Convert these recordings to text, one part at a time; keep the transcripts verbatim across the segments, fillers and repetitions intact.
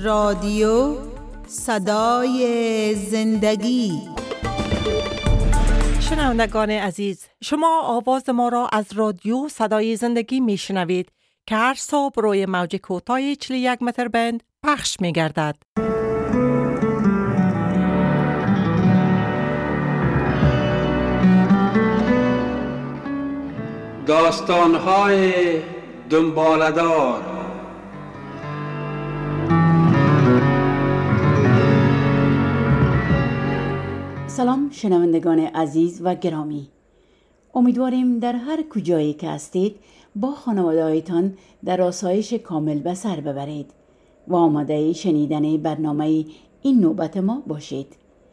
رادیو صدای زندگی. شنوندگان عزیز، شما آواز ما را از رادیو صدای زندگی می شنوید که هر صبح روی موج کوتاه چهل و یک متر بند پخش می گردد. داستان‌های دنباله‌دار. سلام شنوندگان عزیز و گرامی، امیدواریم در هر کجایی که هستید با خانواده‌هایتان در آسایش کامل به سر ببرید و آماده شنیدن برنامه این نوبت ما باشید.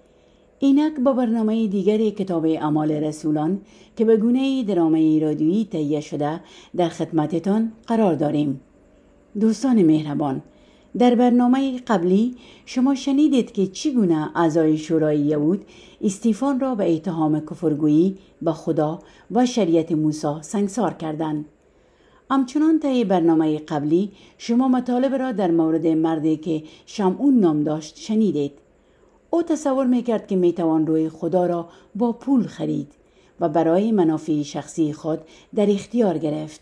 اینک با برنامه دیگری کتاب اعمال رسولان که به گونه درامه رادیویی تهیه شده در خدمتتان قرار داریم. دوستان مهربان، در برنامه قبلی شما شنیدید که چگونه اعضای شورای یهود استیفان را به اتهام کفرگویی به خدا و شریعت موسی سنگسار کردند. همچنان طی برنامه قبلی شما مطالب را در مورد مردی که شمعون نام داشت شنیدید. او تصور میکرد که میتوان روی خدا را با پول خرید و برای منافع شخصی خود در اختیار گرفت.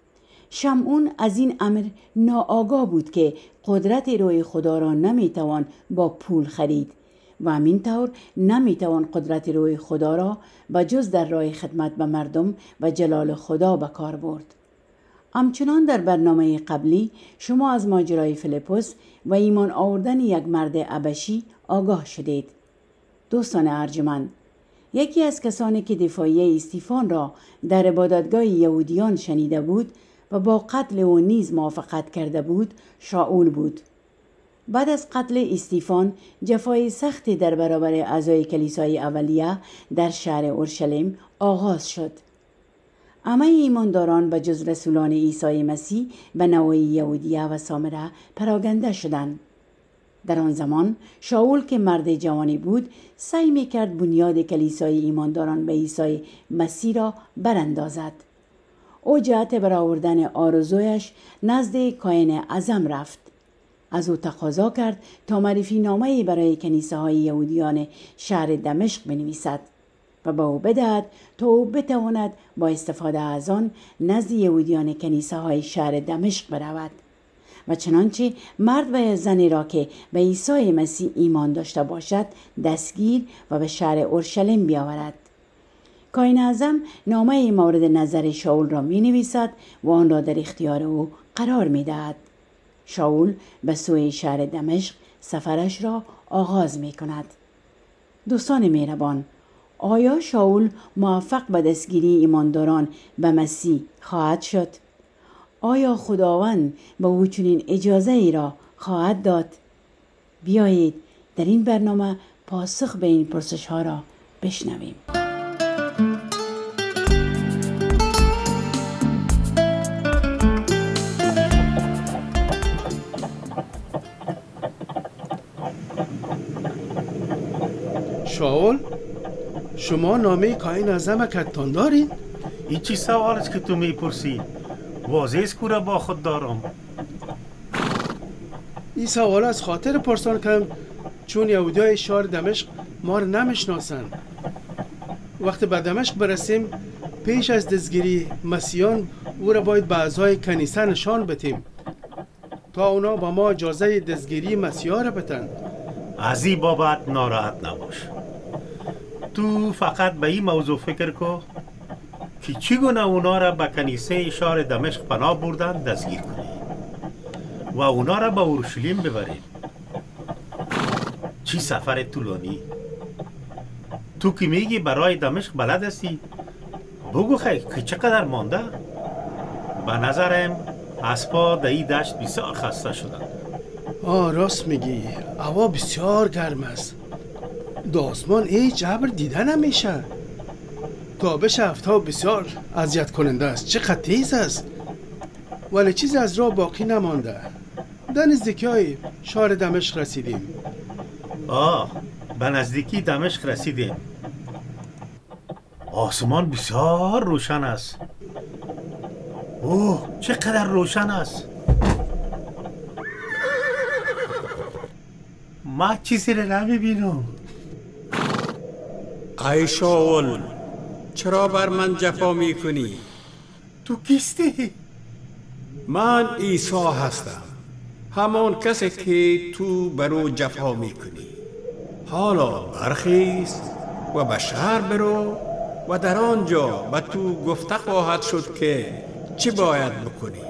شمعون از این امر ناآگاه بود که قدرت روی خدا را نمیتوان با پول خرید و همینطور نمیتوان قدرت روی خدا را به جز در راه خدمت به مردم و جلال خدا به کار برد. همچنان در برنامه قبلی شما از ماجرای فیلیپوس و ایمان آوردن یک مرد حبشی آگاه شدید. دوستان ارجمند، یکی از کسانی که دفاعیه استیفان را در عبادتگاه یهودیان شنیده بود و با قتل او نیز موافقت کرده بود، شاول بود. بعد از قتل استیفان جفای سختی در برابر اعضای کلیسای اولیه در شهر اورشلیم آغاز شد. همه ایمانداران به جز رسولان عیسی مسیح به نوعی یهودیه و سامره پراگنده شدند. در آن زمان شاول که مرد جوانی بود سعی می‌کرد بنیاد کلیسای ایمانداران به عیسی مسیح را براندازد. او جهت برآوردن آرزویش نزد کاهن اعظم رفت. از او تقاضا کرد تا معرفی نامه‌ای برای کنیسه های یهودیان شهر دمشق بنویسد و به او بدهد تا او بتواند با استفاده از آن نزد یهودیان کنیسه های شهر دمشق برود و چنانچه مرد و زنی را که به عیسی مسیح ایمان داشته باشد دستگیر و به شهر اورشلیم بیاورد. کاهن اعظم نامه مورد نظر شاول را می نویسد و آن را در اختیار او قرار می دهد. شاول به سوی شهر دمشق سفرش را آغاز می کند. دوستان مهربان، آیا شاول موفق به دستگیری ایمانداران به مسیح خواهد شد؟ آیا خداوند به او چنین اجازه ای را خواهد داد؟ بیایید در این برنامه پاسخ به این پرسش ها را بشنویم. شاول، شما نامه کاهن اعظم کتان دارین؟ این چی سوال است که تو میپرسی؟ واضح است که را با خود دارم. این سوال از خاطر پرسان کردم چون یهودیای شهر دمشق ما را نمیشناسن. وقتی به دمشق برسیم پیش از دستگیری مسیحیان او را باید به اعضای کنیسه نشان بدیم تا اونا با ما اجازه دستگیری مسیحا را بدن. از این بابت ناراحت نباش. تو فقط به این موضوع فکر کن که چگونه اونا را به کنیسه شهر دمشق پناه بردن دستگیر کنی و اونا را به اورشلیم ببرید. چی سفر طولانی؟ تو که میگی برای دمشق بلد هستی، بگو خیلی که چقدر مانده؟ به نظرم اسبا در این دشت بسیار خسته شدن. آه راست میگی، هوا بسیار گرم است. در آسمان هیچ ابر دیده نمیشه. تابش هفته بسیار اذیت کننده است. چقدر تیز است، ولی چیزی از راه باقی نمانده. در نزدیکی های شهر دمشق رسیدیم. آه، به نزدیکی دمشق رسیدیم. آسمان بسیار روشن است. اوه، چقدر روشن است. ما چیزی رو نمیبینم. ای شاول، چرا بر من جفا میکنی؟ تو کیستی؟ من عیسی هستم، همان کسی که تو برو جفا میکنی. حالا برخیز و به شهر برو و در آنجا به تو گفته خواهد شد که چی باید بکنی.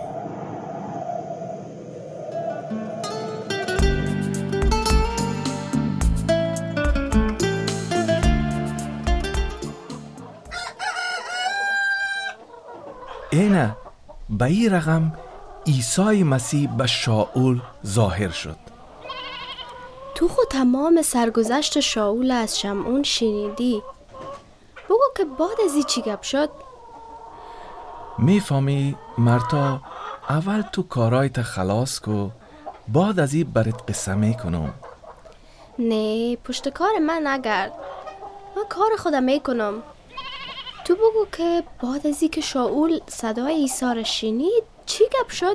اینه به این رقم عیسی مسیح به شاول ظاهر شد. تو خود تمام سرگذشت شاول از شمعون شنیدی. بگو که بعد از این چی گپ شد؟ میفهمی مرتا، اول تو کارایت خلاص کو، بعد از این برات قصه میکنم. نه، پشت کار من نگرد، من کار خودم میکنم. تو بگو که بعد از این که شاول صدای عیسی را شنید چی گپ شد؟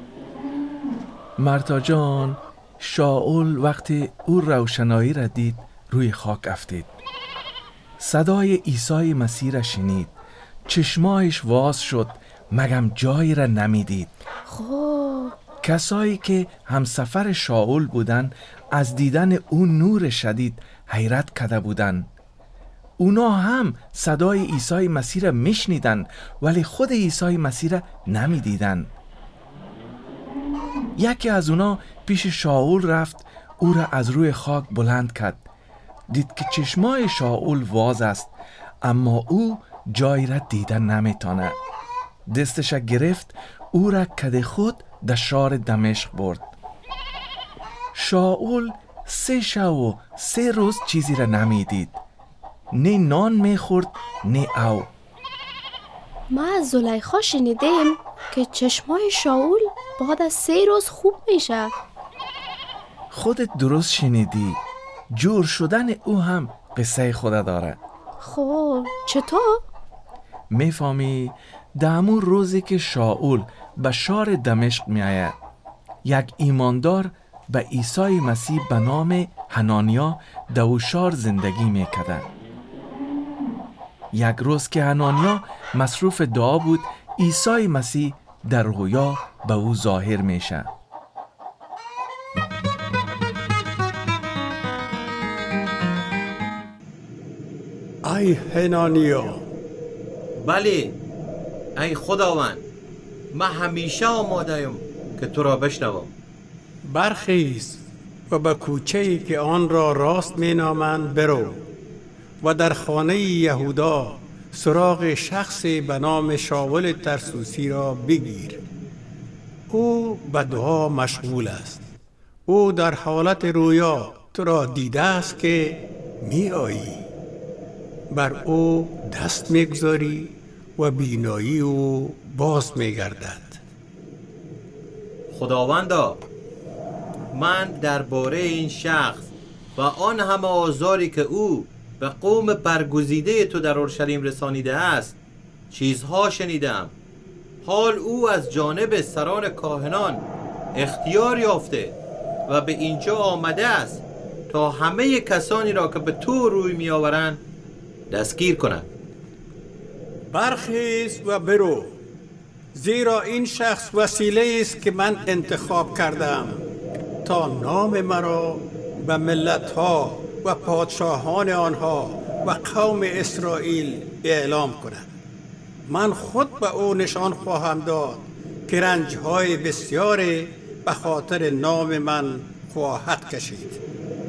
مرتا جان، شاول وقتی او روشنایی را دید روی خاک افتید. صدای عیسی مسیح را شنید، چشمایش واز شد مگم جایی را نمیدید. خب کسایی که همسفر شاول بودن از دیدن اون نور شدید حیرت کرده بودن. اونا هم صدای عیسی مسیح را میشنیدن ولی خود عیسی مسیح را نمیدیدن. یکی از اونا پیش شاول رفت، او را از روی خاک بلند کرد. دید که چشمای شاول واز است اما او جایی را دیدن نمیتونه. دستش گرفت، او را کد خود در شهر دمشق برد. شاول سه شب و سه روز چیزی را نمیدید، نه نان میخورد نه او. ما از زلیخا شنیدیم که چشمای شاول بعد از سه روز خوب میشه. خودت درست شنیدی، جور شدن او هم قصه خود داره. خب چطور؟ میفهمی دامون روزی که شاول به شهر دمشق میآید، یک ایماندار به عیسی مسیح به نام حنانیا در او شهر زندگی میکرد. یک روز که حنانیا مصروف دعا بود، عیسی مسیح در رویا به او ظاهر میشه. ای حنانیا. بله ای خداوند، من همیشه آماده‌ام که تو را بشنوم. برخیز و به کوچه‌ای که آن را راست مینامند برو و در خانه یهودا سراغ شخصی به نام شاول ترسوسی را بگیر. او به دعا مشغول است. او در حالت رویا تو را دیده است که می آیی. بر او دست میگذاری و بینایی او باز میگردد. خداوندا، من درباره این شخص و آن همه آزاری که او به قوم برگزیده تو در اورشلیم رسانیده است چیزها شنیدم. حال او از جانب سران کاهنان اختیار یافته و به اینجا آمده است تا همه کسانی را که به تو روی می آورند دستگیر کند. برخیز و برو، زیرا این شخص وسیله است که من انتخاب کردم تا نام مرا به ملت‌ها و پادشاهان آنها و قوم اسرائیل اعلام کند. من خود به او نشان خواهم داد که رنج‌های بسیاری به خاطر نام من خواهد کشید.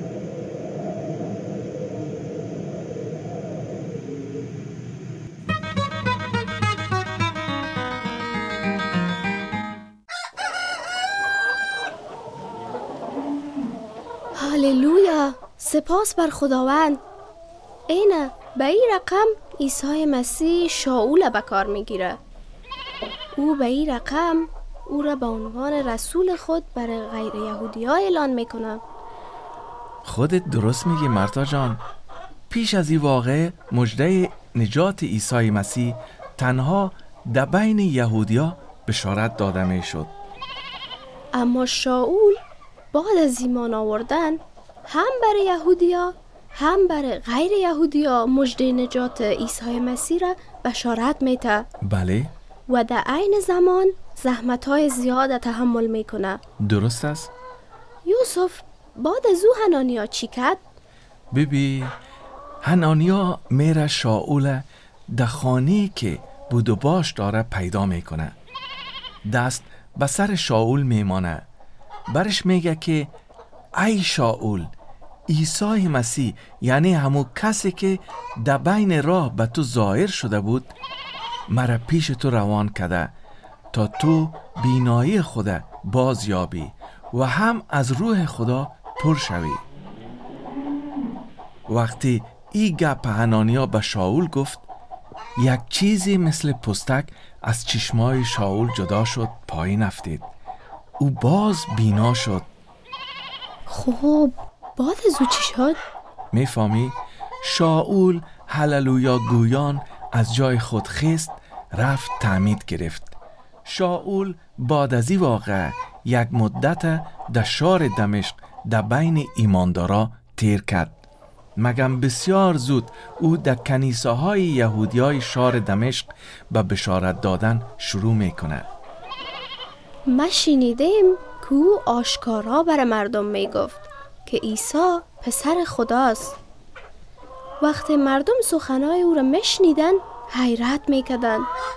هللویا، سپاس بر خداوند. اینه به این رقم عیسی مسیح شاول به کار میگیره. او به این رقم او را به عنوان رسول خود برای غیر یهودی ها اعلان میکنه. خودت درست میگی مرتا جان. پیش از این واقع مژده نجات عیسی مسیح تنها در بین یهودیا بشارت داده میشد. اما شاول بعد از ایمان آوردن هم برای یهودیا هم برای غیر یهودیا مژده نجات عیسی مسیح را بشارت میده. بله. و در عین زمان زحمت‌های زیاد تحمل میکنه. درست است. یوسف بعد از او حنانیا چی کرد؟ ببین، حنانیا میره شاول در خانه‌ای که بود و باش داره پیدا میکنه. دست به سر شاول میمانه. برش میگه که ای شاول، عیسی مسیح یعنی همون کسی که در بین راه به تو ظاهر شده بود مرا پیش تو روان کرده تا تو بینایی خود باز یابی و هم از روح خدا پر شوی. وقتی ای گپ حنانیا به شاول گفت، یک چیزی مثل پستک از چشمای شاول جدا شد، پایین افتید. او باز بینا شد. خب بعد از او چی شد؟ میفهمی؟ شاول هللویا گویان از جای خود خیست، رفت تعمید گرفت. شاول بعد از این واقع یک مدت در شهر دمشق در بین ایماندارا تیر کرد. مگم بسیار زود او در کنیسه های یهودی های شهر دمشق به بشارت دادن شروع میکنه. ما شنیدیم که او آشکارا بر مردم میگفت که عیسی پسر خداست. وقتی مردم سخنهای او را میشنیدن حیرت میکردن.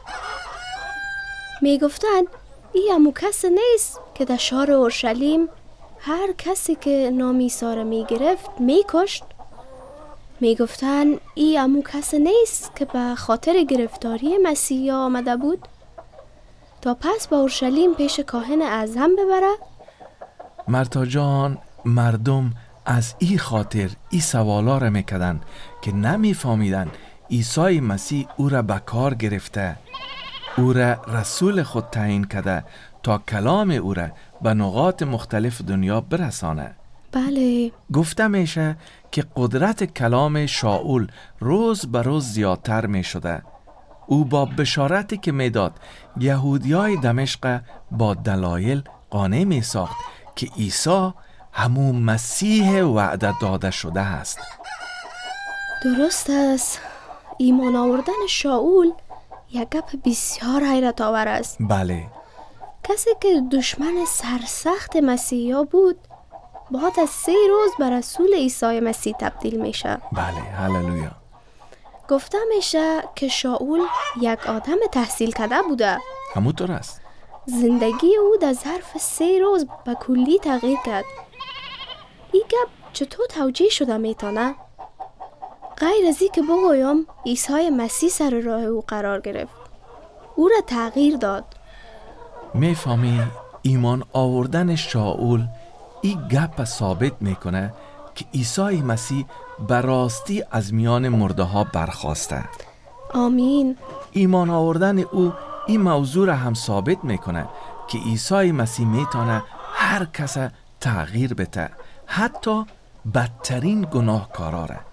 میگفتن ای همو کسی نیست که در شهر اورشلیم هر کسی که نام عیسی را میگرفت میکشت؟ میگفتن ای همو کسی نیست که به خاطر گرفتاری مسیح آمده بود تا پس به اورشلیم پیش کاهن اعظم ببره؟ مرتا جان، مردم از ای خاطر ای سوالا را میکردن که نمیفهمیدن عیسی مسیح او را به کار گرفته، او را رسول خود تعیین کرده تا کلام او را به نقاط مختلف دنیا برسانه. بله. گفته میشه که قدرت کلام شاول روز به روز زیادتر می شده. او با بشارتی که میداد یهودیای دمشق با دلایل قانع می ساخت که عیسی همون مسیح وعده داده شده است. درست است. ایمان آوردن شاول یک گپ بسیار حیرت آور است. بله. کسی که دشمن سرسخت مسیحا بود بعد از سه روز به رسول عیسی مسیح تبدیل میشه. بله، هللویا. گفته میشه که شاول یک آدم تحصیل کرده بوده. همونطور است. زندگی او در ظرف سه روز به کلی تغییر کرد. این گپ چطور توجیه شده میتونه؟ غیر از این که بگویم عیسی مسیح سر راه او قرار گرفت، او را تغییر داد. میفهمی ایمان آوردن شاول این گپ ثابت میکنه که عیسی مسیح براستی از میان مرده ها برخاسته. آمین. ایمان آوردن او این موضوع را هم ثابت میکنه که عیسی مسیح میتونه هر کس تغییر بده، حتی بدترین گناهکارا را.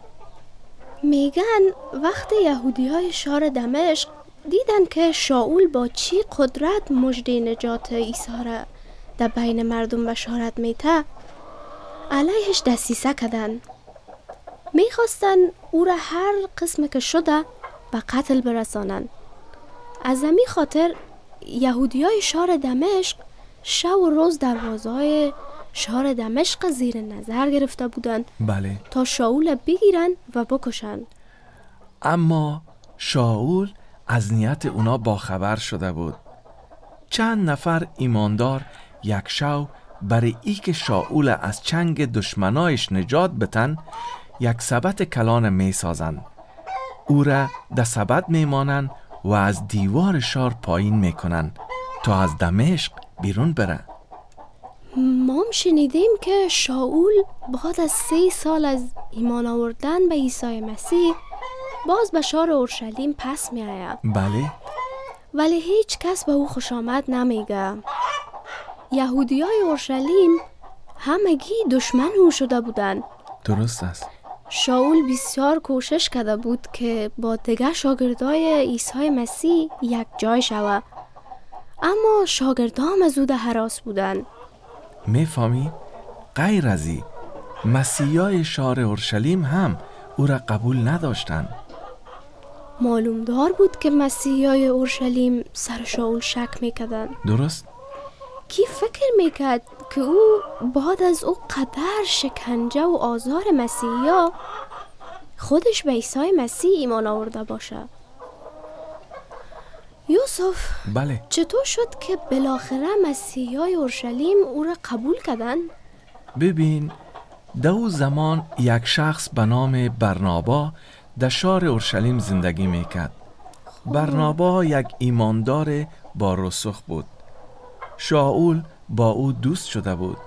میگن وقتی یهودی های شهر دمشق دیدن که شاول با چی قدرت مژده نجات عیسی را در بین مردم بشارت میده، علیهش دسیسه کردن. میخواستن او را هر قسم که شده به قتل برسانن. از همین خاطر یهودی های شهر دمشق شب و روز دروازه‌های شهر دمشق زیر نظر گرفته بودند. بله. تا شاول بگیرن و بکشند. اما شاول از نیت اونا باخبر شده بود. چند نفر ایماندار یک شو برای ای که شاول از چنگ دشمنایش نجات بتن یک سبت کلان می سازن. او را در سبت می مانن و از دیوار شهر پایین می کنن تا از دمشق بیرون بره. ما هم شنیدیم که شاول بعد از سه سال از ایمان آوردن به عیسی مسیح باز به شهر اورشلیم پس می آید. بله. ولی هیچ کس به او خوش آمد نمیگه. یهودی های اورشلیم همگی دشمن او شده بودند. درست است. شاول بسیار کوشش کرده بود که با دیگر شاگردای عیسی مسیح یک جای شود، اما شاگردام از او در هراس بودند. میفهمی؟ غیر ازی مسیحای شهر اورشلیم هم او را قبول نداشتند. معلوم دار بود که مسیحای اورشلیم سر شاول شک میکردن. درست؟ کی فکر میکرد که او بعد از او قدر شکنجه و آزار مسیحا خودش به عیسی مسیح ایمان آورده باشه؟ یوسف، بله. چطور شد که بالاخره مسیحای اورشلیم او را قبول کردن؟ ببین، در او زمان یک شخص به نام برنابا در شهر اورشلیم زندگی میکرد. برنابا یک ایماندار با رسوخ بود. شاول با او دوست شده بود.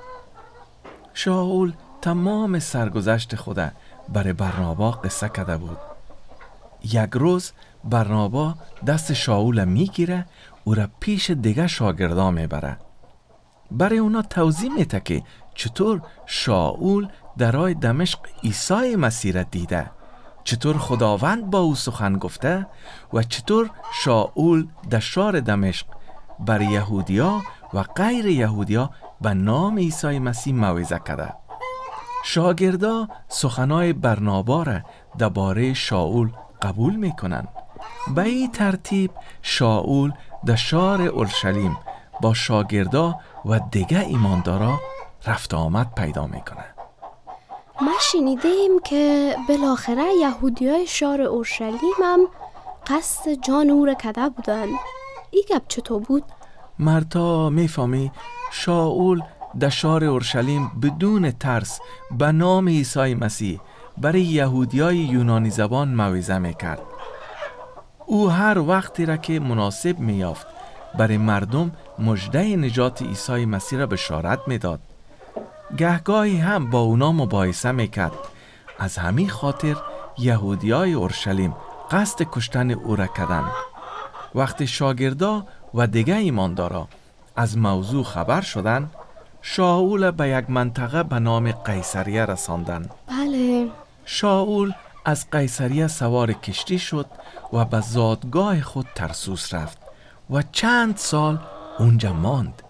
شاول تمام سرگذشت خود برای برنابا قصه کرده بود. یک روز برنابا دست شاول میگیره، او را پیش دیگه شاگردا میبره. برای اونا توضیح میده که چطور شاول در راه دمشق عیسی مسیح را دیده، چطور خداوند با او سخن گفته و چطور شاول در شهر دمشق بر یهودیا و غیر یهودیا به نام عیسی مسیح موعظه کرده. شاگردا سخنای برنابا را درباره شاول قبول میکنن. به این ترتیب شاول در شهر اورشلیم با شاگردا و دیگه ایماندارا رفت آمد پیدا میکنه. ما شنیدیم که بالاخره یهودیای شهر اورشلیم هم قصد جان او را کرده بودن. این گپ چطور بود؟ مرتا میفهمی شاول در شهر اورشلیم بدون ترس به نام عیسی مسیح برای یهودیای یونانی زبان موعظه میکرد. او هر وقتی را که مناسب میافت برای مردم مژده نجات عیسی مسیح را بشارت میداد. گهگاهی هم با اونا مباحثه میکرد. از همین خاطر یهودیای اورشلیم قصد کشتن او را کردند. وقتی شاگردا و دیگه ایماندارا از موضوع خبر شدند، شاول به یک منطقه به نام قیصریه رساندند. بله. شاول از قیصریه سوار کشتی شد و به زادگاه خود ترسوس رفت و چند سال اونجا ماند.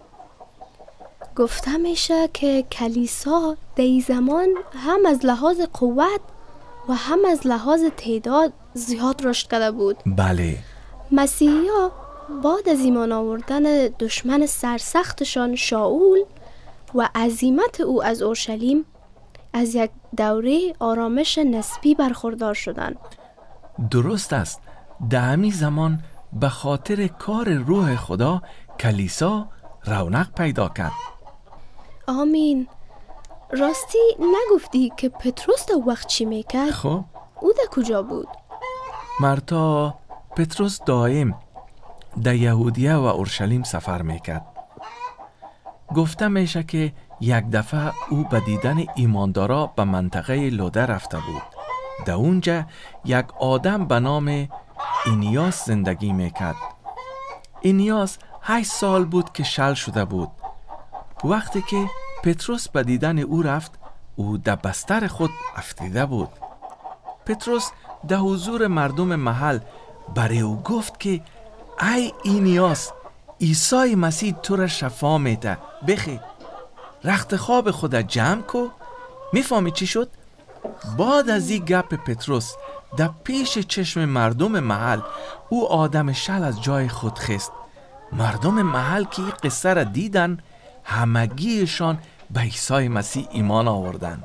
گفته میشه که کلیسا در این زمان هم از لحاظ قوت و هم از لحاظ تعداد زیاد رشد کرده بود. بله. مسیحی‌ها بعد از ایمان آوردن دشمن سرسختشان شاول و عزیمت او از اورشلیم از یک دوره آرامش نسبی برخوردار شدند. درست است. در همین زمان به خاطر کار روح خدا کلیسا رونق پیدا کرد. آمین. راستی نگفتی که پتروس در وقت چی میکرد؟ خب او در کجا بود؟ مرتا پتروس دائم در یهودیه و اورشلیم سفر میکرد. گفته میشه که یک دفعه او به دیدن ایماندارا به منطقه لوده رفته بود. در اونجا یک آدم به نام اینیاس زندگی میکرد. اینیاس هشت سال بود که شل شده بود. وقتی که پتروس به دیدن او رفت، او در بستر خود افتیده بود. پتروس در حضور مردم محل برای او گفت که ای اینیاس، عیسی مسیح تو را شفا میده، بخی رخت خواب خود جمع کو. میفهمی چی شد؟ بعد از این گپ پتروس در پیش چشم مردم محل او آدم شل از جای خود خست. مردم محل که این قصه را دیدن، همگیشان به عیسی مسیح ایمان آوردن.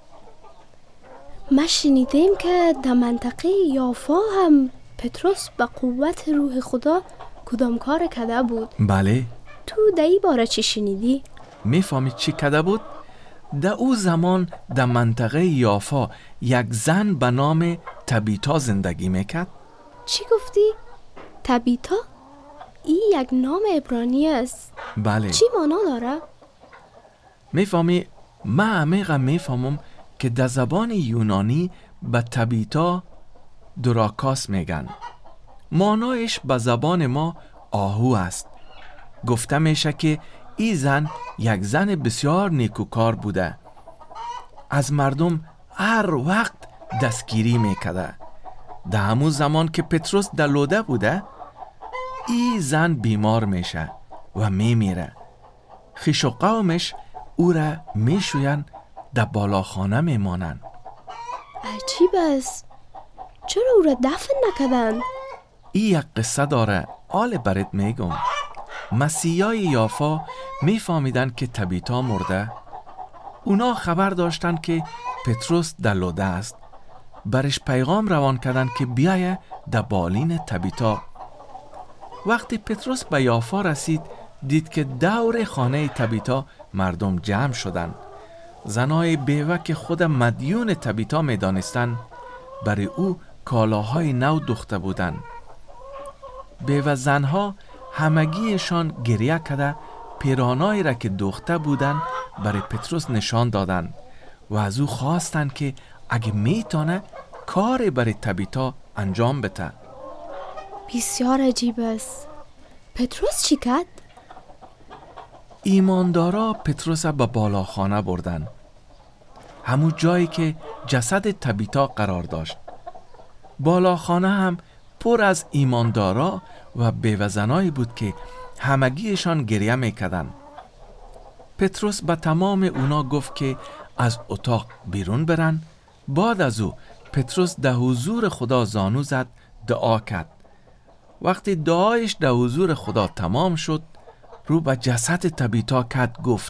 ما شنیدیم که در منطقه یافا هم پتروس به قوت روح خدا کدام کار کرده بود. بله. تو در این باره چی شنیدی؟ میفهمی چی کرده بود؟ در او زمان در منطقه یافا یک زن به نام تبیتا زندگی میکرد. چی گفتی؟ تبیتا؟ این یک نام عبرانی است. بله. چی معنا داره؟ میفهمی من عمیقا میفهمم که در زبان یونانی به تبیتا دراکاس میگن. معنایش به زبان ما آهو است. گفته میشه که این زن یک زن بسیار نیکوکار بوده. از مردم هر وقت دستگیری میکرده. در همون زمان که پتروس در لوده بوده، این زن بیمار میشه و میمیره. خویش و قومش او را میشوین در بالاخانه میمانند. عجیب است. چرا او را دفن نکردند؟ این یک قصه داره، آل برات میگم. مسیحای یافا میفهمیدند که تبیتا مرده. اونا خبر داشتند که پتروس در لوده است. برش پیغام روان کردند که بیایه در بالین تبیتا. وقتی پتروس به یافا رسید دید که دور خانه تبیتا مردم جمع شدند. زنای بیوه که خود مدیون تبیتا می دانستند برای او کالاهای نو دوخته بودند. بیوه زنها همگیشان گریه کرده پیرانایی را که دوخته بودند برای پتروس نشان دادند و از او خواستند که اگه میتونه کار برای تبیتا انجام بده. بسیار عجیب است. پتروس چی کرد؟ ایماندارا پتروس به بالاخانه بردن، همون جایی که جسد تبیتا قرار داشت. بالاخانه هم پر از ایماندارا و بیوه‌زنایی بود که همگیشان گریه میکردند. پتروس به تمام اونا گفت که از اتاق بیرون برن. بعد از او پتروس در حضور خدا زانو زد، دعا کرد. وقتی دعایش در حضور خدا تمام شد، رو به جسد تبیتا کرد، گفت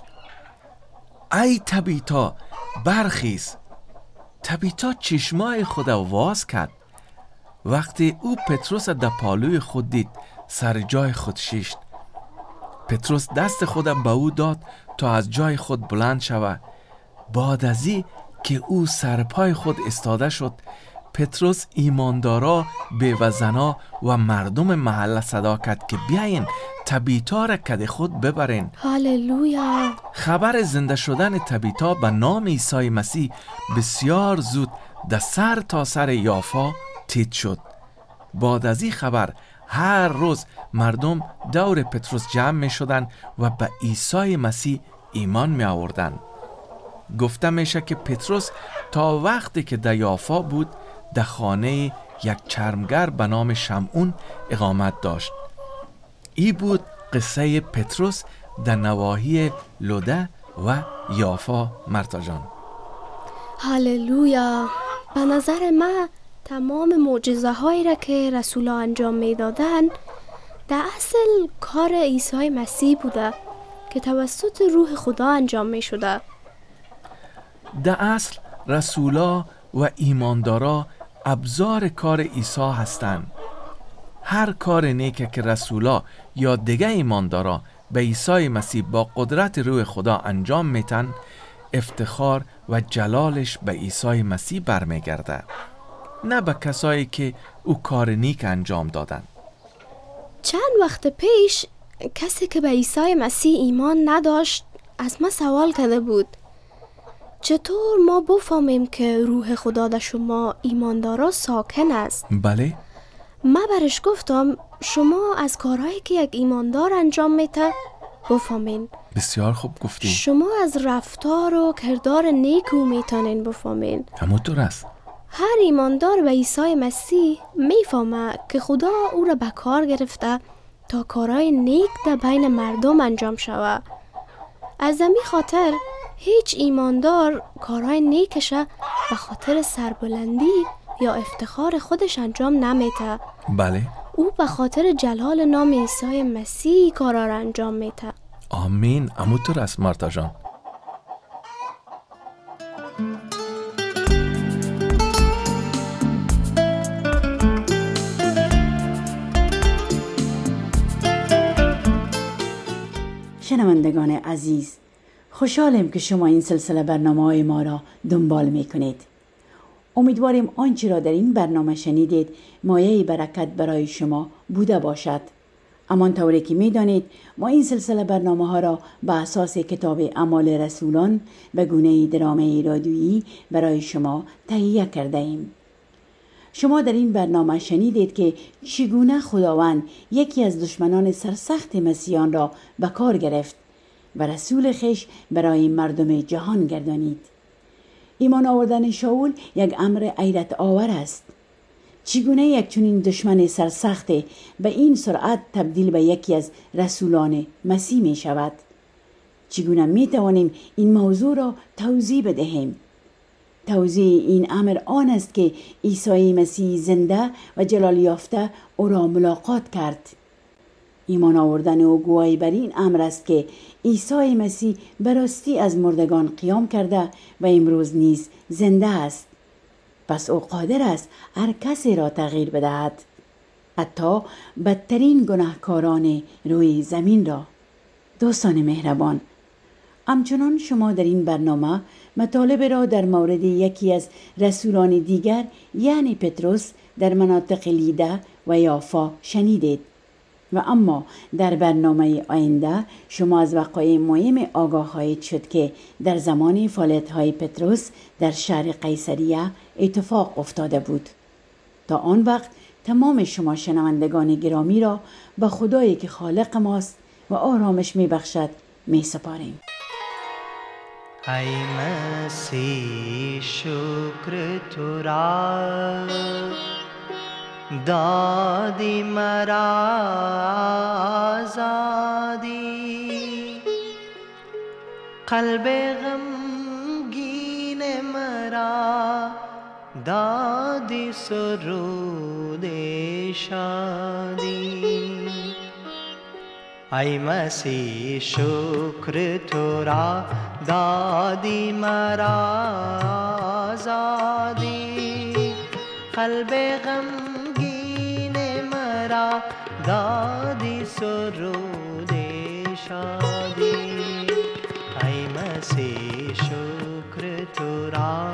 ای تبیتا برخیز. تبیتا چشمای خدا واز کرد. وقتی او پتروس در پالوی خود دید، سر جای خود شیشت. پتروس دست خود به او داد تا از جای خود بلند شود. بعد از این که او سر پای خود استاده شد، پتروس ایماندارا، بیوه‌زنا و مردم محله صدا کرد که بیاین تبیتا را کد خود ببرین. هاللویا. خبر زنده شدن تبیتا به نام عیسی مسیح بسیار زود در سر تا سر یافا تیت شد. بعد از این خبر هر روز مردم دور پتروس جمع می شدن و به عیسی مسیح ایمان می آوردن. گفته میشه که پتروس تا وقتی که در یافا بود در خانه یک چرمگر به نام شمعون اقامت داشت. ای بود قصه پتروس در نواحی لوده و یافا. مرتا جان. هاللویا. به نظر من تمام معجزه هایی را که رسول ها انجام می دادن در اصل کار عیسی مسیح بوده که توسط روح خدا انجام می شده. در اصل رسولا و ایماندارا ابزار کار عیسی هستند. هر کار نیک که رسولا یا دیگه ایماندارا به عیسی مسیح با قدرت روح خدا انجام میتن، افتخار و جلالش به عیسی مسیح برمیگرده، نه به کسایی که او کار نیک انجام دادن. چند وقت پیش کسی که به عیسی مسیح ایمان نداشت از ما سوال کرده بود چطور ما بفهمیم که روح خدا در شما ایماندارا ساکن است؟ بله. من برش گفتم شما از کارهایی که یک ایماندار انجام میده بفهمین. بسیار خوب گفتی. شما از رفتار و کردار نیک او میتونین بفهمین. همونطور است. هر ایماندار به عیسی مسیح میفهمه که خدا او را به کار گرفته تا کارهای نیک در بین مردم انجام شود. از همین خاطر هیچ ایماندار کارهای نیکشه به خاطر سربلندی یا افتخار خودش انجام نمیده. بله. او به خاطر جلال نام عیسی مسیح کارا را انجام میده. آمین. همونطور است مرتا جان. شنوندگان عزیز، خوشحالم که شما این سلسله برنامه‌های ما را دنبال می‌کنید. امیدواریم آنچه را در این برنامه شنیدید مایه برکت برای شما بوده باشد. همانطوری که می‌دانید ما این سلسله برنامه‌ها را بر اساس کتاب اعمال رسولان به گونه درامه رادیویی برای شما تهیه کرده ایم. شما در این برنامه شنیدید که چگونه خداوند یکی از دشمنان سرسخت مسیحیان را به کار گرفت و رسول خویش برای مردم جهان گردانید. ایمان آوردن شاول یک امر حیرت آور است. چگونه یک چنین دشمن سرسخت به این سرعت تبدیل به یکی از رسولان مسیح می شود؟ چگونه می توانیم این موضوع را توضیح بدهیم؟ توضیح این امر آن است که عیسی مسیح زنده و جلال یافته او را ملاقات کرد. ایمان آوردن او گواهی بر این امر است که عیسی مسیح به راستی از مردگان قیام کرده و امروز نیز زنده است. پس او قادر است هر کسی را تغییر بدهد، حتی بدترین گناهکاران روی زمین را. دوستان مهربان، همچنان شما در این برنامه مطالب را در مورد یکی از رسولان دیگر یعنی پتروس در مناطق لیده و یافا شنیدید و اما در برنامه آینده شما از وقایع مهم آگاه خواهید شد که در زمان فعالیت‌های پتروس در شهر قیصریه اتفاق افتاده بود. تا آن وقت تمام شما شنوندگان گرامی را به خدایی که خالق ماست و آرامش می‌بخشد می‌سپاریم. ای مسیح شکر تو را، دادی مرا آزادی، قلب غمگین مرا دادی سرود شادی. ای مسیح شکر تو را، دادی مرا آزادی، قلب غمگین مرا دادی سرود شادی. ای مسیح شکر تو را.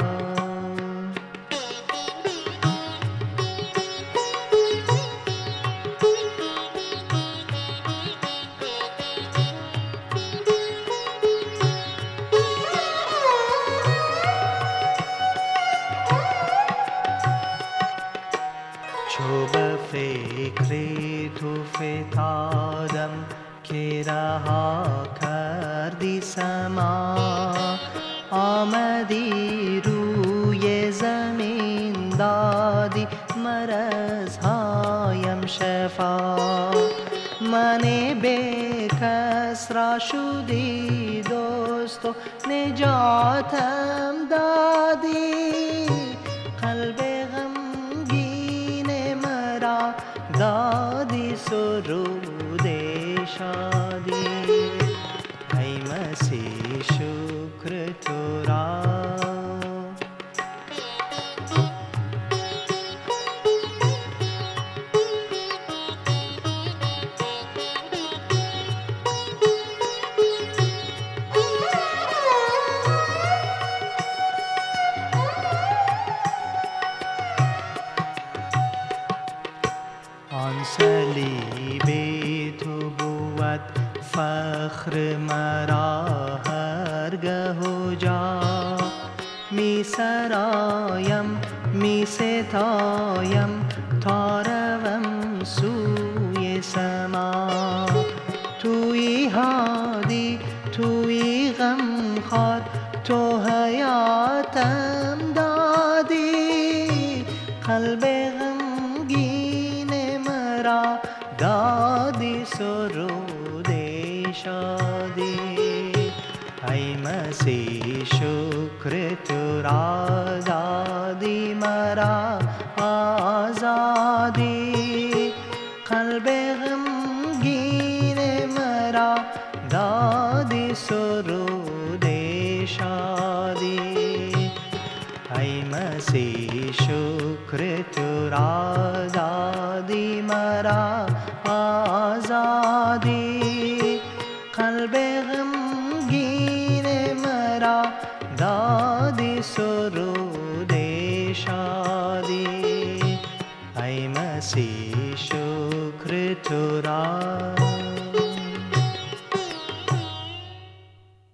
فتادم که رها کردی سما، آمدی روی زمین دادی مرضهایم شفا. من بیکس را شدی دوست و نجاتم دادی، قلب غمگین مرا دادی سرود شادی. ای مسیح شکر تو را. آن صلیب تو بود فخر مرا هرگه و جا، می سرایم می ستایم تا روم سوی سما. توی هادی توی غمخوار تو حیاتم دادی، قلب غمگین مرا دادی سرود شادی. ای مسیح شکر تو را، دادی مرا آزادی، قلب غمگین مرا دادی سرود شادی. ای مسیح شکر تو را، دادی مرا آزادی، قلب غمگین مرا دادی سرود شادی. ای مسیح شکر تو را.